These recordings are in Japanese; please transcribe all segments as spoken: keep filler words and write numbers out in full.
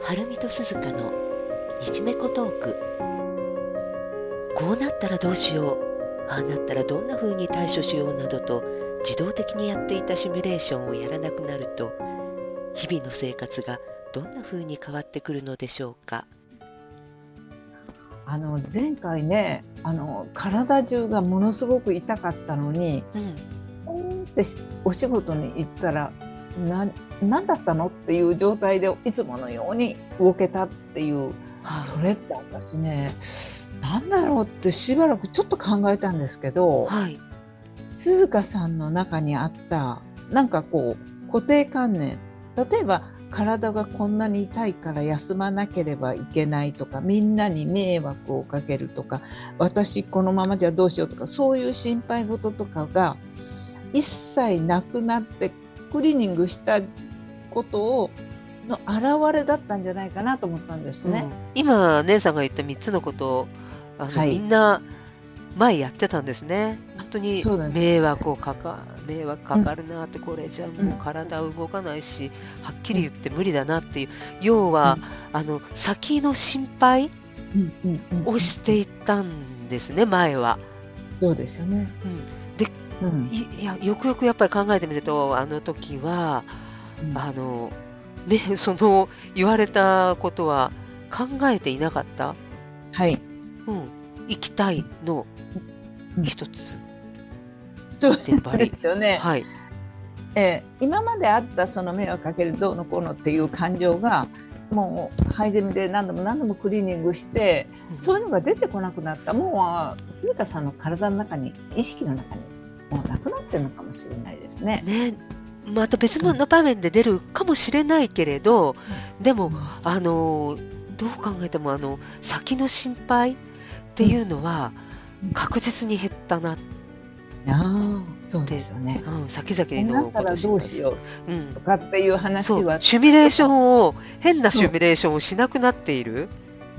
はるみと鈴鹿の日めこトーク。こうなったらどうしよう、ああなったらどんな風に対処しようなどと自動的にやっていたシミュレーションをやらなくなると、日々の生活がどんな風に変わってくるのでしょうか。 あの前回ね、あの体中がものすごく痛かったのに、 うん、 ポーンってお仕事に行ったらな何だったのっていう状態でいつものように動けたっていう、 はそれって私ね、なんだろうってしばらくちょっと考えたんですけど、 はい、 鈴鹿さんの中にあったなんかこう固定観念、例えば体がこんなに痛いから休まなければいけないとか、みんなに迷惑をかけるとか、私このままじゃどうしようとか、そういう心配事とかが一切なくなってクリーニングしたことをの表れだったんじゃないかなと思ったんですね。 うん、今姉さんが言ったみっつのことをあの、 はい、 みんな前やってたんですね。本当にそうなんです。 迷惑をかか迷惑かかるなって、これじゃもう体動かないし、はっきり言って無理だなっていう、要は、あの先の心配うんうんうんうんをしていったんですね、前は。 そうですよね。 うん、でうんいいやよくよくやっぱり考えてみると、あの時はうんあの、ね、その言われたことは考えていなかった。 はい、 うん、行きたいのうん一つそうでバリ。 ですよね。 はい。 えー今まであったその迷惑かけるどうのこうのっていう感情がもう灰ゼミで何度も何度もクリーニングして、そういうのが出てこなくなった。もう鈴鹿さんの体の中に、意識の中にもうなくなってるのかもしれないですね。 ね、また別の場面で出るかもしれないけれど、でもあのどう考えてもあの先の心配っていうのはうん確実に減ったなっああ、そうですよね。 て、うん、先々 こうなのったらことします。 どうしようんうとかっていう話そうは、 シミュレーションを変なシミュレーションをしなくなっている。 うん、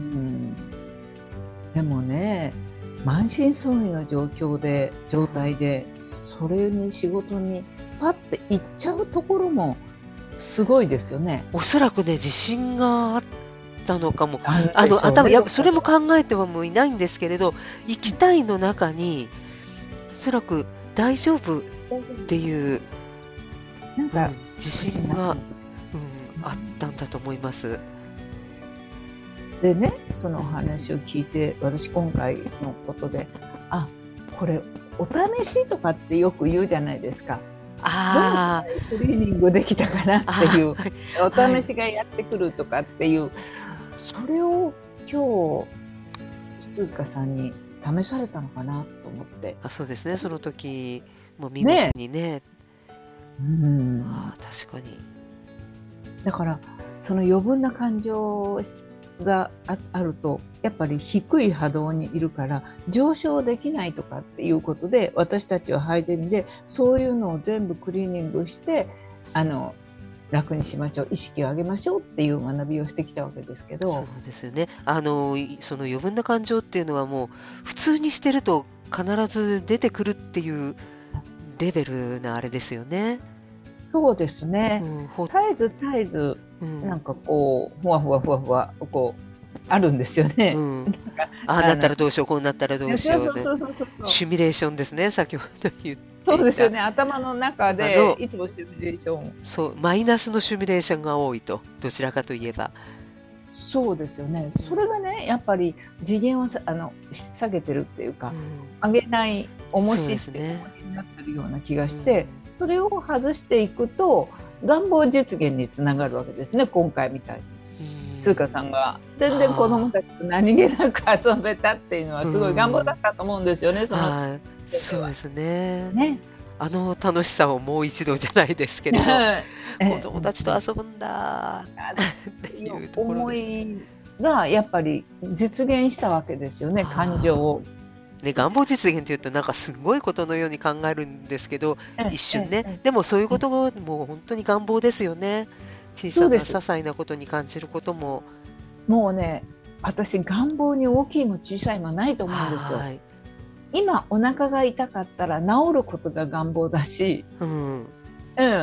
でもね、満身創痍の状況で状態でそれに仕事にパッて行っちゃうところもすごいですよね。 おそらくね、自信があったのかも。 あるでしょうねあの頭やそれも考えてはもういないんですけれど、行きたいの中におそらく大丈夫っていう、 なんか、 うん、自信が、うん、あったんだと思います。 でね、そのお話を聞いて、私今回のことで、あ、これお試しとかってよく言うじゃないですか。 あどのくらいクリーニングできたかなっていうあ、はいお試しがやってくるとかっていう、それを今日鈴鹿さんに試されたのかなと思って。 あ、そうですね。その時も見事にね、 うんああ確かに。 だからその余分な感情が あ, あるとやっぱり低い波動にいるから上昇できないとかっていうことで、私たちはハイゼミでそういうのを全部クリーニングしてあの楽にしましょう、意識を上げましょうっていう学びをしてきたわけですけど。 そうですよね。あのいその余分な感情っていうのはもう普通にしてると必ず出てくるっていうレベルなあれですよね。 そうですね、 うん、ほ絶えず絶えずうんなんかこうふわふわふわふわこうあるんですよね。 うん、 なんかああなったらどうしよう、こうなったらどうしようね。 そうそうそうそうそうシミュレーションですね、先ほど言っていた。 そうですよね、頭の中あのでいつもシミュレーション。 そう、マイナスのシミュレーションが多いと、どちらかといえば。 そうですよね。それがね、やっぱり次元をさあの下げてるっていうか、 うん、 上げない重そうしですね。 って重しになってるような気がして、それを外していくと願望実現につながるわけですね。今回みたいにうん、 鈴鹿さんが全然子供たちと何気なく遊べたっていうのはすごい願望だったと思うんですよね。そのはい、そうですね。 ね、 あの楽しさをもう一度じゃないですけれど、子供たちと遊ぶんだっていうところ思です。 いがやっぱり実現したわけですよね、感情を。 ね、願望実現というとなんかすごいことのように考えるんですけど、一瞬ね、 ええでもそういうことがもう本当に願望ですよね。小さな些細なことに感じることも。 もうね、私願望に大きいも小さいもないと思うんですよ。 はい、 今お腹が痛かったら治ることが願望だし、 うん、 うん、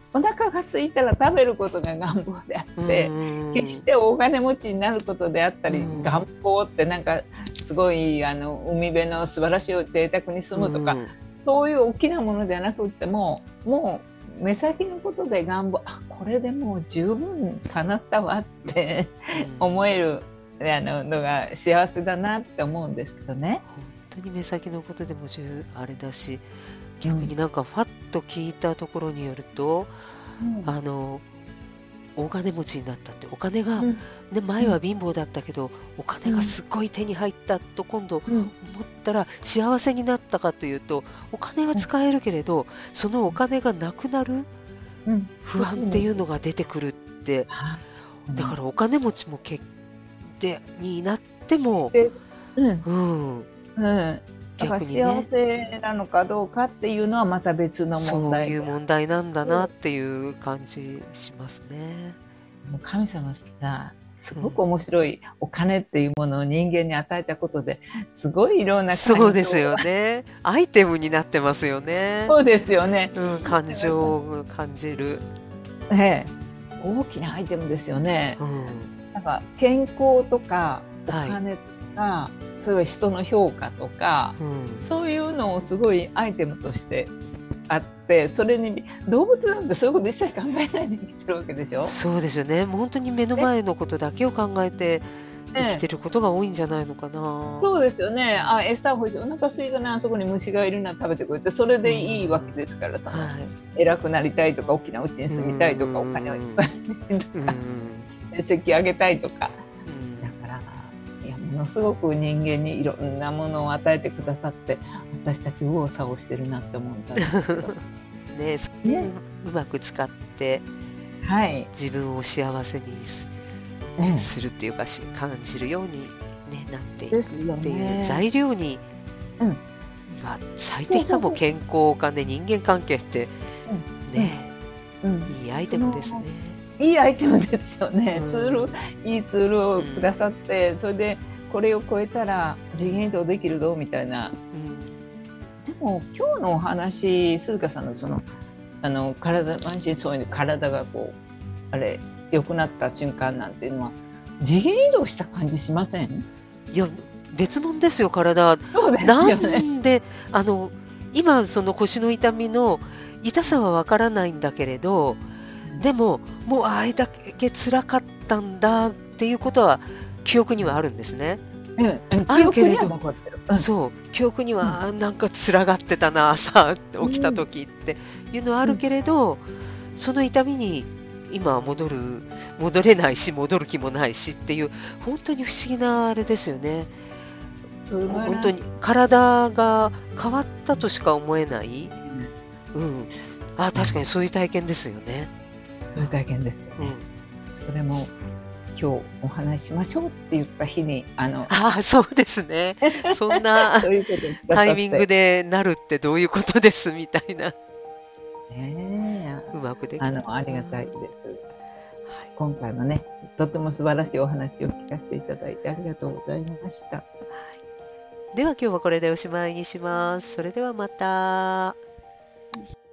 お腹が空いたら食べることが願望であって、 うん決して大金持ちになることであったり、 うん願望ってなんかすごいあの海辺の素晴らしい贅沢に住むとか、 うんそういう大きなものではなくっても、もう目先のことで願望、あ、これでもう十分叶ったわって思えるあののが幸せだなって思うんですけどね。 本当に目先のことでも十あれだし、逆になんかファッと聞いたところによると、 うんあの大金持ちになったって、お金が、 うんね、前は貧乏だったけどお金がすっごい手に入ったと今度うん思ったら幸せになったかというと、お金は使えるけれどそのお金がなくなるうん不安っていうのが出てくるって、だからお金持ちも結でになっても、 でうんうん、 うんだから逆にね幸せなのかどうかっていうのはまた別のそう問題で、 いう問題なんだなっていう感じしますね。 もう神様がすごく面白い、お金っていうものを人間に与えたことですごいいろんな感情そうですよね。アイテムになってますよね。 そうですよね、 うん、感情を感じる。 ええ、大きなアイテムですよね。 うん、 なんか健康とかおはい金とか、そういう人の評価とか、 うん、 そういうのをすごいアイテムとしてあって、それに動物なんてそういうこと一切考えないで生きてるわけでしょ。 そうですよね。もう本当に目の前のことだけを考えて生きてることが多いんじゃないのかな。 そうですよね。あ、餌欲しい、お腹空いたな、あそこに虫がいるな、食べてくれて、それでいいわけですから、そのはい。 偉くなりたいとか、大きな家に住みたいとか、 うんお金をいっぱいにしとうん、 か、成績上げたいとか。 うんだから、いや、ものすごく人間にいろんなものを与えてくださって、私たち右往左往してるなって思ったんですけど。 ね、それでねうまく使ってはい。 自分を幸せにすええするっていうかし感じるように、ね、なっていくですよっていうね材料に、 うんまあ、最適かも。健康、お金、人間関係ってね、 うん。 いいアイテムですね。 いいアイテムですよね。 うんツール、いいツールをくださって、それでこれを超えたら次元移動できるぞみたいな。 うんでも今日のお話、鈴鹿さんのそのあの体、満身創痍で体がこうあれ良くなった瞬間なんていうのは次元移動した感じしません？ いや別物ですよ、体。 そうですなよね。 んであの今その腰の痛みの痛さはわからないんだけれど、でももうあれだけ辛かったんだっていうことは記憶にはあるんですね。 うんうん、 あるけれど記憶には残ってる。うんそう記憶には、あなんか辛がってたな朝起きた時っていうのはあるけれど、その痛みに今は戻る戻れないし戻る気もないしっていう本当に不思議なあれですよね。 それは本当に体が変わったとしか思えない、うん、あ確かにそういう体験ですよね。 そういう体験ですよね。 うん、 それも今日お話ししましょうって言った日にあのあそうですね。そんなそういうことをくださってタイミングでなるってどういうことですみたいな、 ねえうまくできた。 あのありがたいです。 はい今回もね、とても素晴らしいお話を聞かせていただいてありがとうございました。 では今日はこれでおしまいにします。それではまた。